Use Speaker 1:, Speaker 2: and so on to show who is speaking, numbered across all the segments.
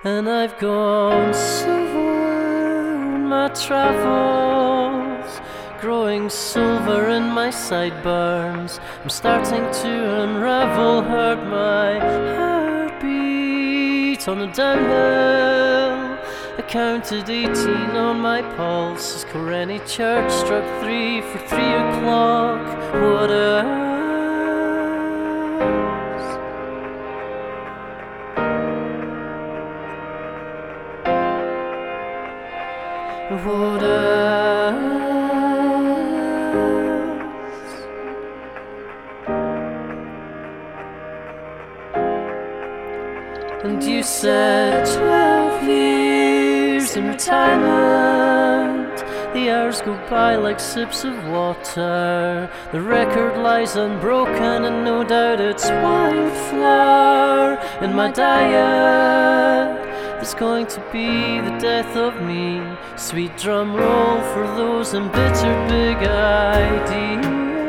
Speaker 1: And I've gone silver in my travels, growing silver in my sideburns. I'm starting to unravel, heard my heartbeat on a downhill. I counted 18 on my pulse as Coreni Church struck 3 for 3 o'clock. What else? What else? And you said 12 years in retirement. The hours go by like sips of water. The record lies unbroken, and no doubt it's wildflower in my diet. It's going to be the death of me. Sweet drum roll for those embittered big ideas.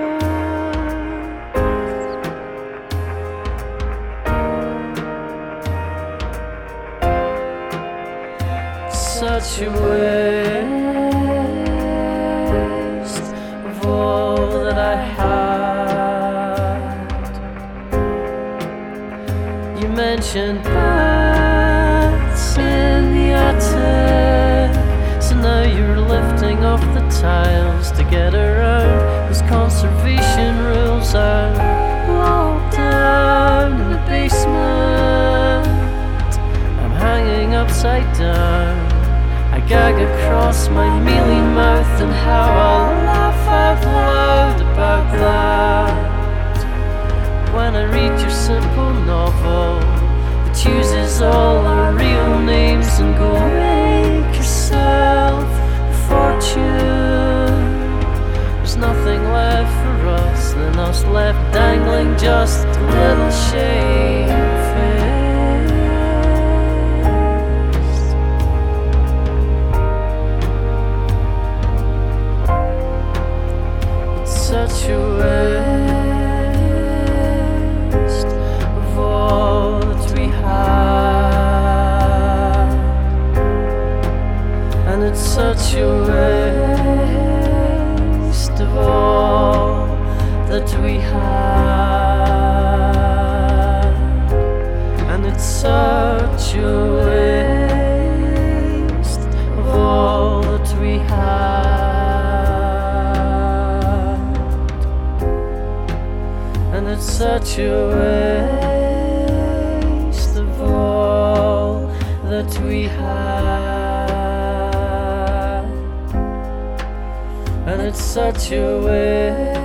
Speaker 1: Such a waste of all that I had. You mentioned in the attic, so now you're lifting off the tiles to get around those conservation rules. Are locked down in the basement. I'm hanging upside down. I gag across my mealy mouth, and how I'll laugh out loud about that when I read your simple novel. Uses all our real names, and go make yourself a fortune. There's nothing left for us than us left dangling just a little shamefaced. It's such a waste of all that we have, and it's such a waste of all that we have, and it's such a waste of all that we have, and it's such a waste of all that we had, and it's such a waste